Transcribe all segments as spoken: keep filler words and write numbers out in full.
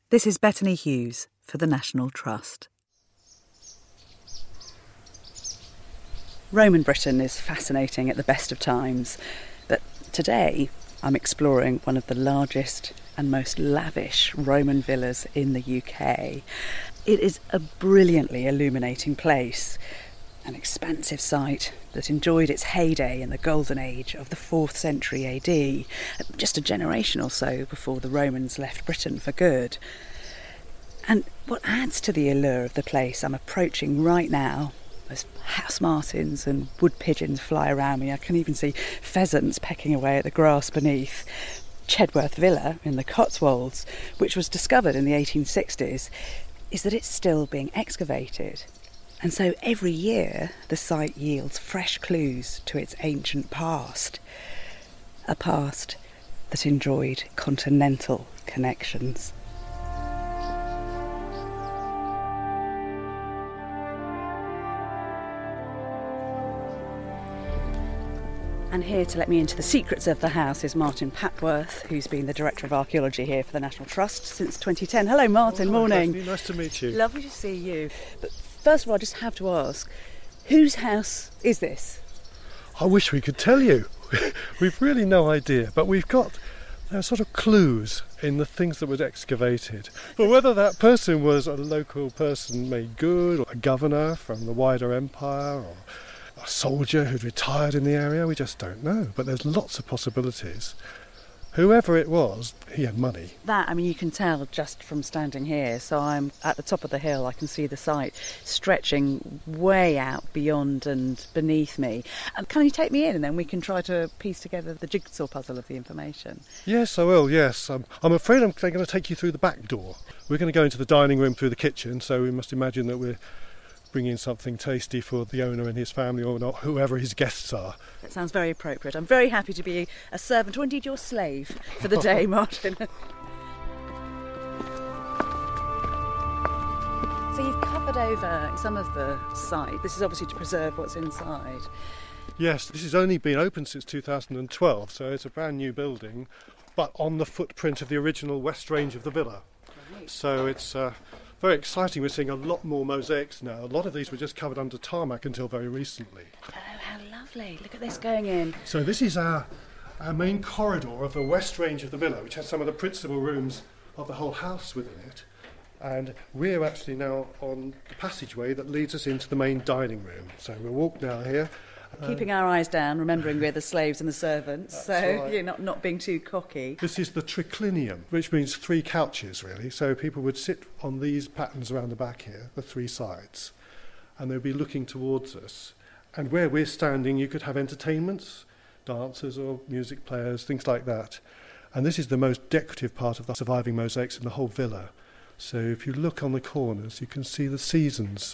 This is Bettany Hughes for the National Trust. Roman Britain is fascinating at the best of times, but today I'm exploring one of the largest and most lavish Roman villas in the U K. It is a brilliantly illuminating place, an expansive site that enjoyed its heyday in the golden age of the fourth century A D, just a generation or so before the Romans left Britain for good. And what adds to the allure of the place I'm approaching right now, as house martins and wood pigeons fly around me, I can even see pheasants pecking away at the grass beneath. Chedworth Villa in the Cotswolds, which was discovered in the eighteen sixties, is that it's still being excavated. And so every year the site yields fresh clues to its ancient past. A past that enjoyed continental connections. And here to let me into the secrets of the house is Martin Papworth, who's been the Director of Archaeology here for the National Trust since twenty ten. Hello, Martin. Oh, morning. Nice, nice to meet you. Lovely to see you. But first of all, I just have to ask, whose house is this? I wish we could tell you. We've really no idea, but we've got there are sort of clues in the things that were excavated. But whether that person was a local person made good, or a governor from the wider empire, or a soldier who'd retired in the area, we just don't know. But there's lots of possibilities. Whoever it was, he had money. That, I mean, you can tell just from standing here. So I'm at the top of the hill, I can see the site stretching way out beyond and beneath me. And can you take me in and then we can try to piece together the jigsaw puzzle of the information? Yes, I will, yes. I'm, I'm afraid I'm going to take you through the back door. We're going to go into the dining room through the kitchen, so we must imagine that we're bringing something tasty for the owner and his family, or not, whoever his guests are. That sounds very appropriate. I'm very happy to be a servant, or indeed your slave, for the day, Martin. So you've covered over some of the site. This is obviously to preserve what's inside. Yes, this has only been open since two thousand twelve, so it's a brand new building, but on the footprint of the original west range of the villa. Right. So it's Uh, very exciting. We're seeing a lot more mosaics now. A lot of these were just covered under tarmac until very recently. Oh, how lovely. Look at this going in. So this is our, our main corridor of the west range of the villa, which has some of the principal rooms of the whole house within it. And we're actually now on the passageway that leads us into the main dining room. So we'll walk now here. Keeping our eyes down, remembering we're the slaves and the servants, That's so right. you're not, not being too cocky. This is the triclinium, which means three couches, really. So people would sit on these patterns around the back here, the three sides, and they'd be looking towards us. And where we're standing, you could have entertainments, dancers or music players, things like that. And this is the most decorative part of the surviving mosaics in the whole villa. So if you look on the corners, you can see the seasons.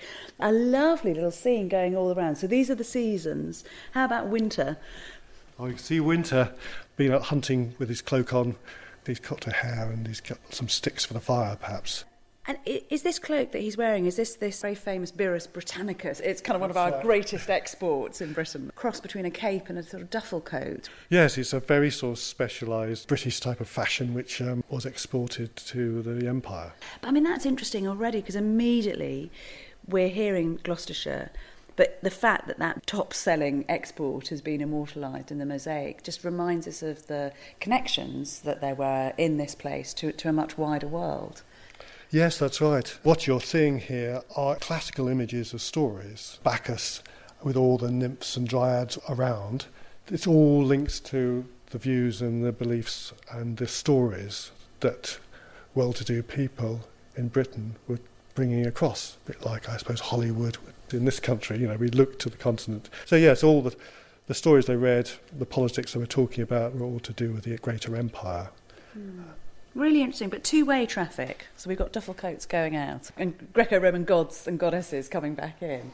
A lovely little scene going all around. So these are the seasons. How about winter? Oh, you can see Winter being out hunting with his cloak on. He's got her hair and he's got some sticks for the fire, perhaps. And is this cloak that he's wearing, is this this very famous Birrus Britannicus? It's kind of one of our That's right. greatest exports in Britain. A cross between a cape and a sort of duffel coat. Yes, it's a very sort of specialised British type of fashion which um, was exported to the empire. But I mean, that's interesting already, because immediately we're hearing Gloucestershire, but the fact that that top-selling export has been immortalised in the mosaic just reminds us of the connections that there were in this place to, to a much wider world. Yes, that's right. What you're seeing here are classical images of stories. Bacchus with all the nymphs and dryads around. It's all linked to the views and the beliefs and the stories that well-to-do people in Britain were bringing across, a bit like, I suppose, Hollywood in this country. You know, we look to the continent. So yes, all the the stories they read, the politics they were talking about, were all to do with the greater empire. Mm. Really interesting, but two-way traffic. So we've got duffel coats going out and Greco-Roman gods and goddesses coming back in.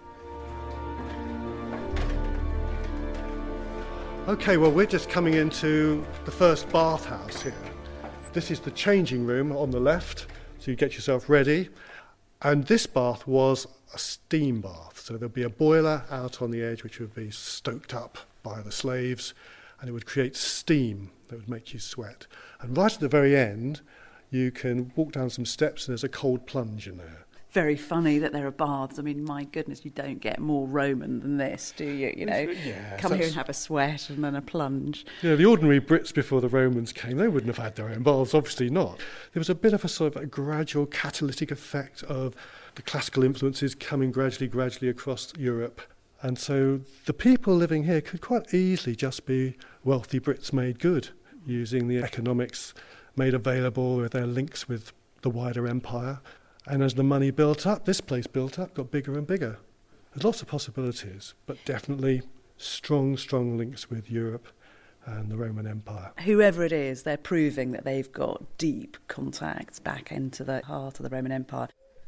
Okay, well, we're just coming into the first bathhouse here. This is the changing room on the left, so you get yourself ready. And this bath was a steam bath, so there'd be a boiler out on the edge which would be stoked up by the slaves, and it would create steam that would make you sweat. And right at the very end, you can walk down some steps and there's a cold plunge in there. Very funny that there are baths. I mean, my goodness, you don't get more Roman than this, do you? You know, yeah, come here and have a sweat and then a plunge. Yeah, the ordinary Brits before the Romans came, they wouldn't have had their own baths, obviously not. There was a bit of a sort of a gradual catalytic effect of the classical influences coming gradually, gradually across Europe. And so the people living here could quite easily just be wealthy Brits made good, using the economics made available with their links with the wider empire. And as the money built up, this place built up, got bigger and bigger. There's lots of possibilities, but definitely strong, strong links with Europe and the Roman Empire. Whoever it is, they're proving that they've got deep contacts back into the heart of the Roman Empire.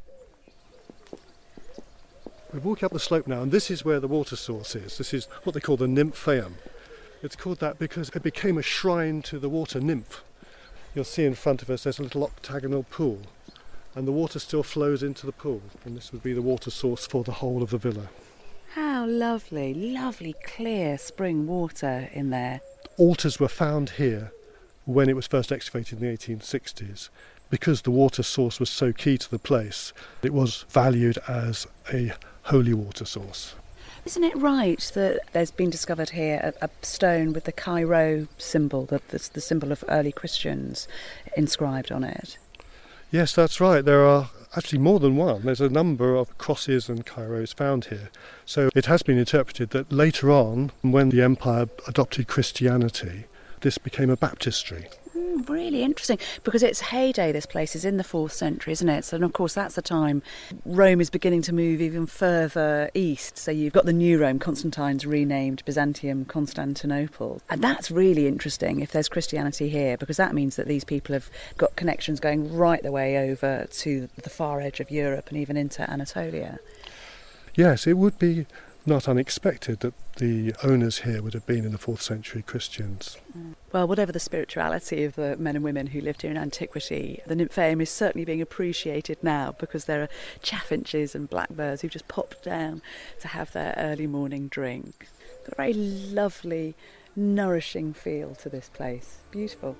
We're walking up the slope now, and this is where the water source is. This is what they call the Nymphaeum. It's called that because it became a shrine to the water nymph. You'll see in front of us there's a little octagonal pool, and the water still flows into the pool, and this would be the water source for the whole of the villa. How lovely, lovely clear spring water in there. Altars were found here when it was first excavated in the eighteen sixties. Because the water source was so key to the place, it was valued as a holy water source. Isn't it right that there's been discovered here a, a stone with the Chi Rho symbol, the, the, the symbol of early Christians, inscribed on it? Yes, that's right. There are actually more than one. There's a number of crosses and Chi Rhos found here. So it has been interpreted that later on, when the empire adopted Christianity, this became a baptistry. Mm, really interesting, because its heyday, this place, is in the fourth century, isn't it? So, and of course, that's the time Rome is beginning to move even further east. So you've got the new Rome, Constantine's renamed Byzantium Constantinople. And that's really interesting if there's Christianity here, because that means that these people have got connections going right the way over to the far edge of Europe and even into Anatolia. Yes, it would be not unexpected that the owners here would have been in the fourth century Christians. Well, whatever the spirituality of the men and women who lived here in antiquity, the Nymphaeum is certainly being appreciated now, because there are chaffinches and blackbirds who've just popped down to have their early morning drink. Got a very lovely, nourishing feel to this place. Beautiful.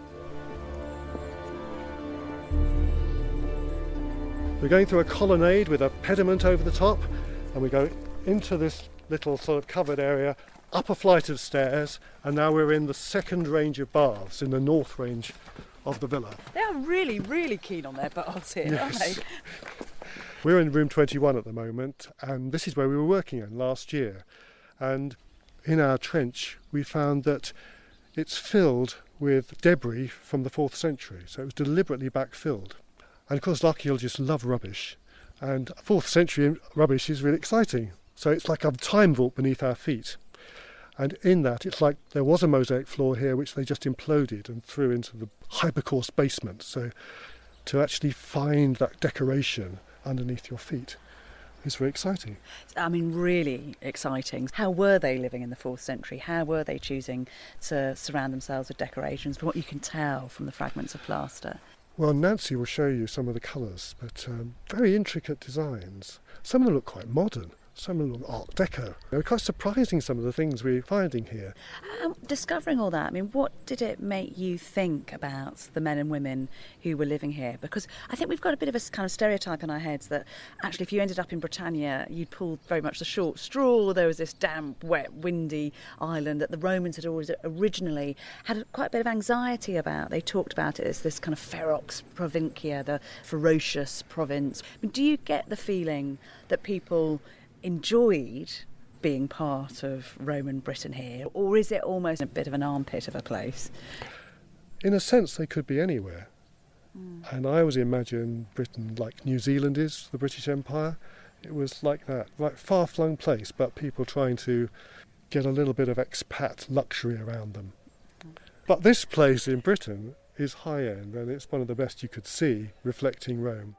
We're going through a colonnade with a pediment over the top, and we go into this little sort of covered area, up a flight of stairs, and now we're in the second range of baths, in the north range of the villa. They are really, really keen on their baths here, yes. aren't they? We're in room twenty-one at the moment, and this is where we were working in last year. And in our trench, we found that it's filled with debris from the fourth century, so it was deliberately backfilled. And of course, archaeologists love rubbish, and fourth century rubbish is really exciting. So it's like a time vault beneath our feet. And in that, it's like there was a mosaic floor here which they just imploded and threw into the hypercoarse basement. So to actually find that decoration underneath your feet is very exciting. I mean, really exciting. How were they living in the fourth century? How were they choosing to surround themselves with decorations, from what you can tell from the fragments of plaster? Well, Nancy will show you some of the colours, but um, very intricate designs. Some of them look quite modern. Some of them look Art Deco. They're quite surprising, some of the things we're finding here. Um, discovering all that, I mean, what did it make you think about the men and women who were living here? Because I think we've got a bit of a kind of stereotype in our heads that actually if you ended up in Britannia, you'd pull very much the short straw. There was this damp, wet, windy island that the Romans had always originally had quite a bit of anxiety about. They talked about it as this kind of ferox provincia, the ferocious province. I mean, do you get the feeling that people enjoyed being part of Roman Britain here, or is it almost a bit of an armpit of a place? In a sense, they could be anywhere. Mm. And I always imagine Britain like New Zealand is, the British Empire. It was like that, like far-flung place, but people trying to get a little bit of expat luxury around them. Mm. But this place in Britain is high-end, and it's one of the best you could see, reflecting Rome.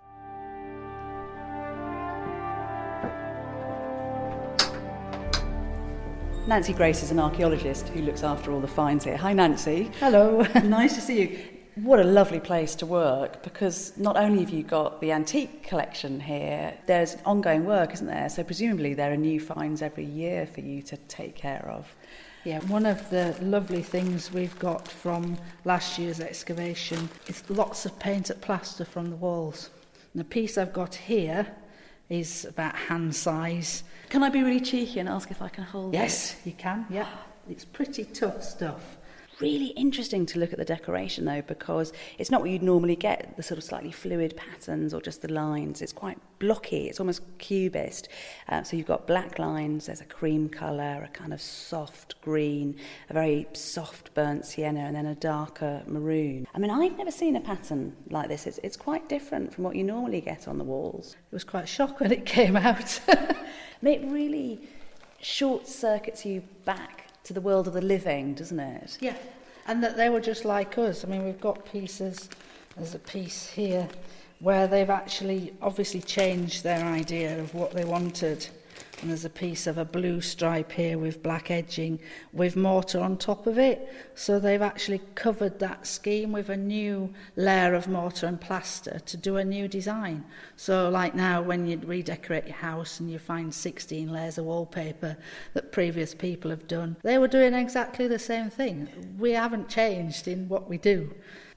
Nancy Grace is an archaeologist who looks after all the finds here. Hi, Nancy. Hello. Nice to see you. What a lovely place to work, because not only have you got the antique collection here, there's ongoing work, isn't there? So presumably there are new finds every year for you to take care of. Yeah, one of the lovely things we've got from last year's excavation is lots of painted plaster from the walls. And the piece I've got here is about hand size. Can I be really cheeky and ask if I can hold it? Yes, you can, yeah. It's pretty tough stuff. Really interesting to look at the decoration though, because it's not what you'd normally get, the sort of slightly fluid patterns or just the lines. It's quite blocky, it's almost cubist. Uh, so you've got black lines, there's a cream colour, a kind of soft green, a very soft burnt sienna, and then a darker maroon. I mean, I've never seen a pattern like this. It's, it's quite different from what you normally get on the walls. It was quite shocked when it came out. It really short circuits you back to the world of the living, doesn't it? Yeah, and that they were just like us. I mean, we've got pieces, there's a piece here where they've actually obviously changed their idea of what they wanted. And there's a piece of a blue stripe here with black edging with mortar on top of it. So they've actually covered that scheme with a new layer of mortar and plaster to do a new design. So like now when you redecorate your house and you find sixteen layers of wallpaper that previous people have done, they were doing exactly the same thing. We haven't changed in what we do.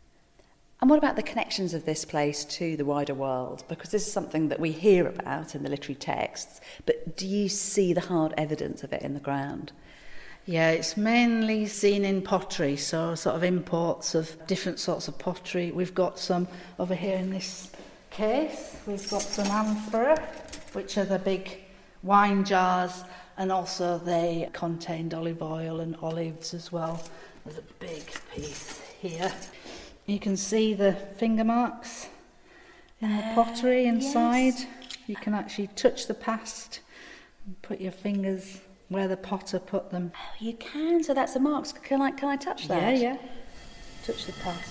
And what about the connections of this place to the wider world? Because this is something that we hear about in the literary texts, but do you see the hard evidence of it in the ground? Yeah, it's mainly seen in pottery, so sort of imports of different sorts of pottery. We've got some over here in this case. We've got some amphora, which are the big wine jars, and also they contained olive oil and olives as well. There's a big piece here. You can see the finger marks in the pottery inside. Yes. You can actually touch the past and put your fingers where the potter put them. Oh, you can? So that's the marks. Can I, can I touch that? Yeah, yeah. Touch the past.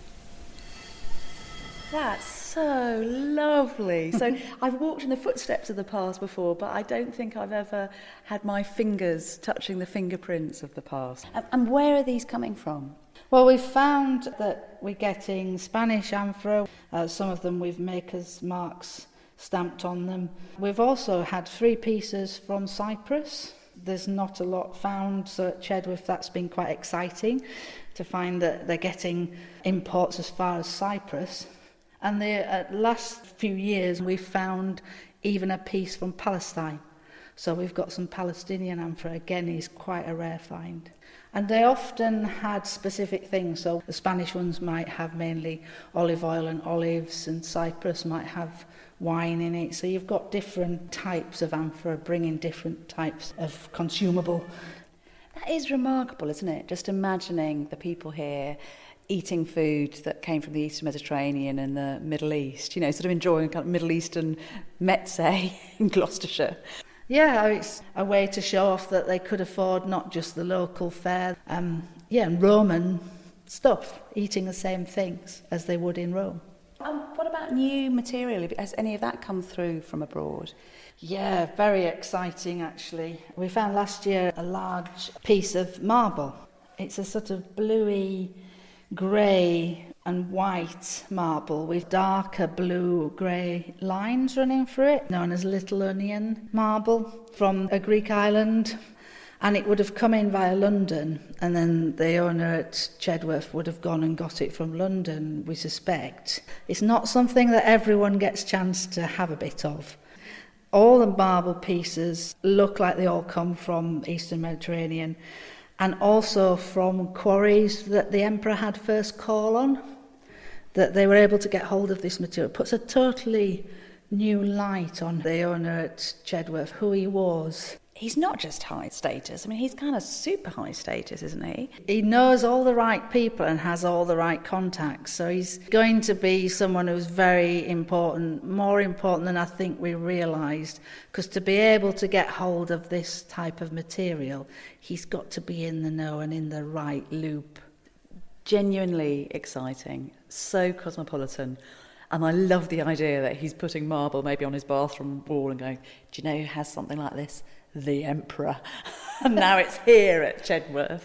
That's so lovely. So I've walked in the footsteps of the past before, but I don't think I've ever had my fingers touching the fingerprints of the past. And, and where are these coming from? Well, we've found that we're getting Spanish amphora. Uh, some of them with maker's marks stamped on them. We've also had three pieces from Cyprus. There's not a lot found, so at Chedworth that's been quite exciting to find that they're getting imports as far as Cyprus. And the uh, last few years we've found even a piece from Palestine. So we've got some Palestinian amphora. Again, is quite a rare find. And they often had specific things. So the Spanish ones might have mainly olive oil and olives, and Cyprus might have wine in it. So you've got different types of amphora bringing different types of consumable. That is remarkable, isn't it? Just imagining the people here eating food that came from the Eastern Mediterranean and the Middle East, you know, sort of enjoying kind of Middle Eastern mezze in Gloucestershire. Yeah, it's a way to show off that they could afford not just the local fare, um, yeah, and Roman stuff, eating the same things as they would in Rome. Um, what about new material? Has any of that come through from abroad? Yeah, very exciting actually. We found last year a large piece of marble. It's a sort of bluey, grey and white marble with darker blue-grey lines running through it, known as Little Onion marble, from a Greek island. And it would have come in via London, and then the owner at Chedworth would have gone and got it from London, we suspect. It's not something that everyone gets a chance to have a bit of. All the marble pieces look like they all come from Eastern Mediterranean, and also from quarries that the emperor had first call on, that they were able to get hold of this material. It puts a totally new light on the owner at Chedworth, who he was. He's not just high status. I mean, he's kind of super high status, isn't he? He knows all the right people and has all the right contacts. So he's going to be someone who's very important, more important than I think we realised. Because to be able to get hold of this type of material, he's got to be in the know and in the right loop. Genuinely exciting, so cosmopolitan. And I love the idea that he's putting marble maybe on his bathroom wall and going, do you know who has something like this? The Emperor. And now it's here at Chedworth.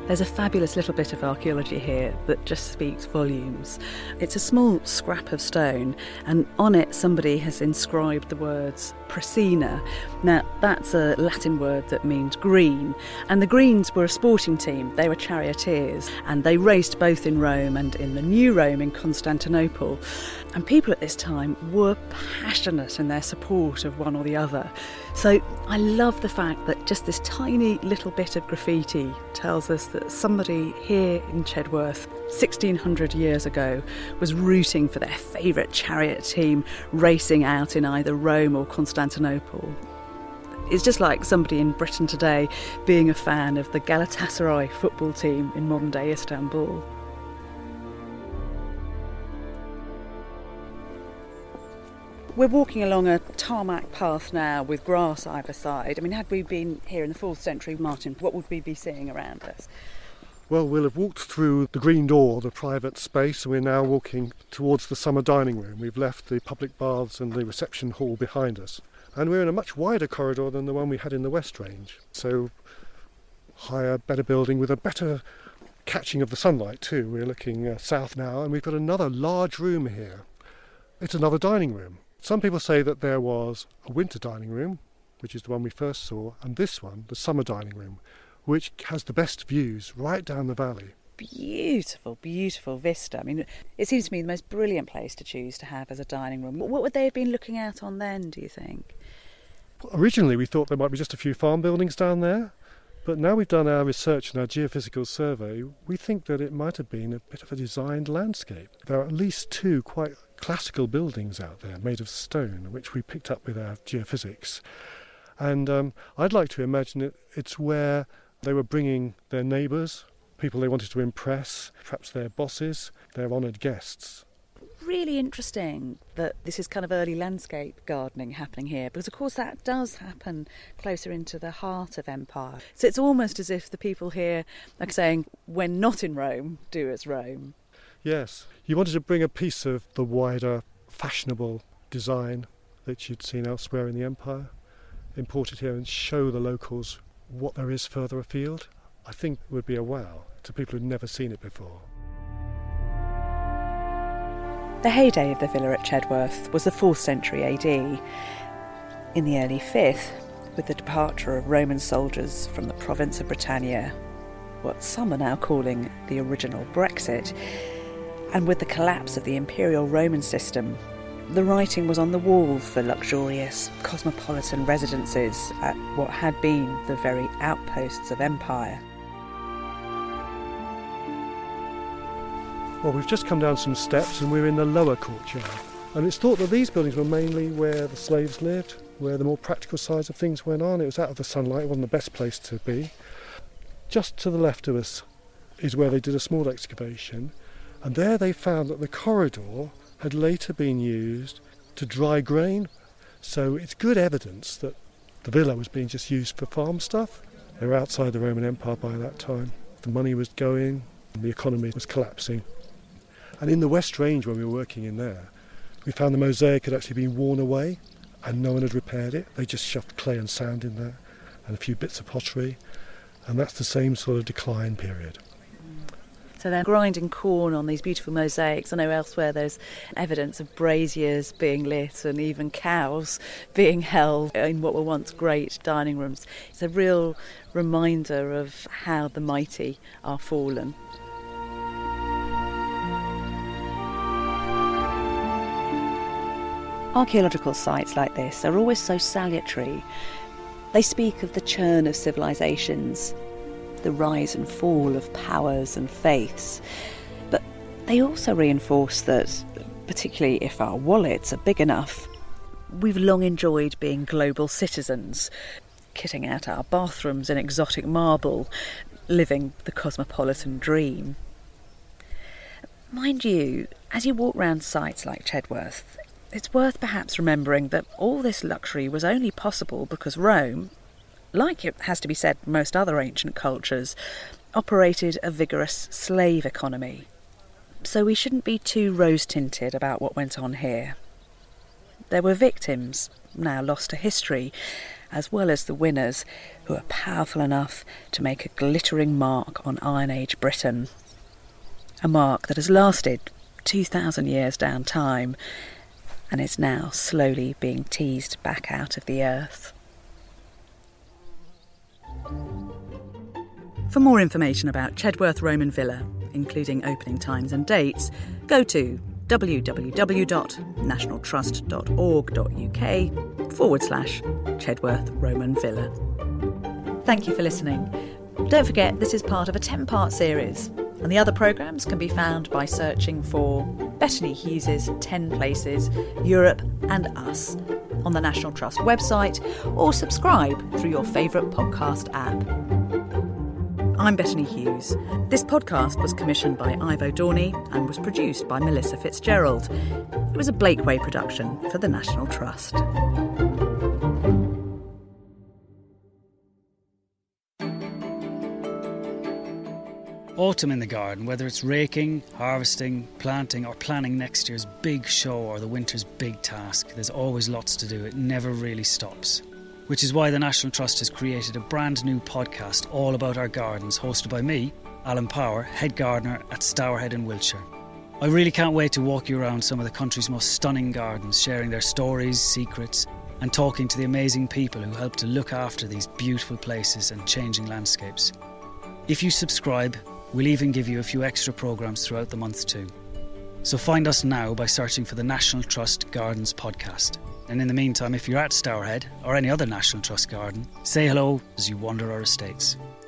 There's a fabulous little bit of archaeology here that just speaks volumes. It's a small scrap of stone, and on it somebody has inscribed the words Praesina. Now, that's a Latin word that means green, and the Greens were a sporting team. They were charioteers, and they raced both in Rome and in the New Rome in Constantinople. And people at this time were passionate in their support of one or the other. So I love the fact that just this tiny little bit of graffiti tells us that somebody here in Chedworth sixteen hundred years ago was rooting for their favourite chariot team racing out in either Rome or Constantinople. It's just like somebody in Britain today being a fan of the Galatasaray football team in modern-day Istanbul. We're walking along a tarmac path now with grass either side. I mean, had we been here in the fourth century, Martin, what would we be seeing around us? Well, we'll have walked through the green door, the private space, and we're now walking towards the summer dining room. We've left the public baths and the reception hall behind us. And we're in a much wider corridor than the one we had in the West Range. So, higher, better building with a better catching of the sunlight too. We're looking uh, south now, and we've got another large room here. It's another dining room. Some people say that there was a winter dining room, which is the one we first saw, and this one, the summer dining room, which has the best views right down the valley. Beautiful, beautiful vista. I mean, it seems to me the most brilliant place to choose to have as a dining room. What would they have been looking out on then, do you think? Originally we thought there might be just a few farm buildings down there, but now we've done our research and our geophysical survey, we think that it might have been a bit of a designed landscape. There are at least two quite classical buildings out there made of stone, which we picked up with our geophysics. And um, I'd like to imagine it, it's where they were bringing their neighbours, people they wanted to impress, perhaps their bosses, their honoured guests. Really interesting that this is kind of early landscape gardening happening here, because of course that does happen closer into the heart of Empire. So it's almost as if the people here are saying, when not in Rome, do as Rome. Yes, you wanted to bring a piece of the wider, fashionable design that you'd seen elsewhere in the Empire, import it here and show the locals what there is further afield. I think would be a wow to people who'd never seen it before. The heyday of the villa at Chedworth was the fourth century A D. In the early fifth, with the departure of Roman soldiers from the province of Britannia, what some are now calling the original Brexit, and with the collapse of the imperial Roman system, the writing was on the wall for luxurious, cosmopolitan residences at what had been the very outposts of empire. Well, we've just come down some steps and we're in the lower courtyard. And it's thought that these buildings were mainly where the slaves lived, where the more practical sides of things went on. It was out of the sunlight, it wasn't the best place to be. Just to the left of us is where they did a small excavation. And there they found that the corridor had later been used to dry grain. So it's good evidence that the villa was being just used for farm stuff. They were outside the Roman Empire by that time. The money was going, and the economy was collapsing. And in the West Range, when we were working in there, we found the mosaic had actually been worn away and no one had repaired it. They just shoved clay and sand in there and a few bits of pottery. And that's the same sort of decline period. So they're grinding corn on these beautiful mosaics. I know elsewhere there's evidence of braziers being lit and even cows being held in what were once great dining rooms. It's a real reminder of how the mighty are fallen. Archaeological sites like this are always so salutary. They speak of the churn of civilizations, the rise and fall of powers and faiths. But they also reinforce that, particularly if our wallets are big enough, we've long enjoyed being global citizens, kitting out our bathrooms in exotic marble, living the cosmopolitan dream. Mind you, as you walk round sites like Chedworth, it's worth perhaps remembering that all this luxury was only possible because Rome, like it has to be said most other ancient cultures, operated a vigorous slave economy. So we shouldn't be too rose-tinted about what went on here. There were victims, now lost to history, as well as the winners, who are powerful enough to make a glittering mark on Iron Age Britain. A mark that has lasted two thousand years down time and is now slowly being teased back out of the earth. For more information about Chedworth Roman Villa, including opening times and dates, go to www.nationaltrust.org.uk forward slash Chedworth Roman Villa. Thank you for listening. Don't forget, this is part of a ten-part series, and the other programmes can be found by searching for Bettany Hughes's ten Places, Europe and Us on the National Trust website, or subscribe through your favourite podcast app. I'm Bettany Hughes. This podcast was commissioned by Ivo Dorney and was produced by Melissa Fitzgerald. It was a Blakeway production for the National Trust. Autumn in the garden, whether it's raking, harvesting, planting or planning next year's big show or the winter's big task, there's always lots to do. It never really stops. Which is why the National Trust has created a brand new podcast all about our gardens, hosted by me, Alan Power, head gardener at Stourhead in Wiltshire. I really can't wait to walk you around some of the country's most stunning gardens, sharing their stories, secrets, and talking to the amazing people who help to look after these beautiful places and changing landscapes. If you subscribe, we'll even give you a few extra programmes throughout the month too. So find us now by searching for the National Trust Gardens podcast. And in the meantime, if you're at Stourhead or any other National Trust garden, say hello as you wander our estates.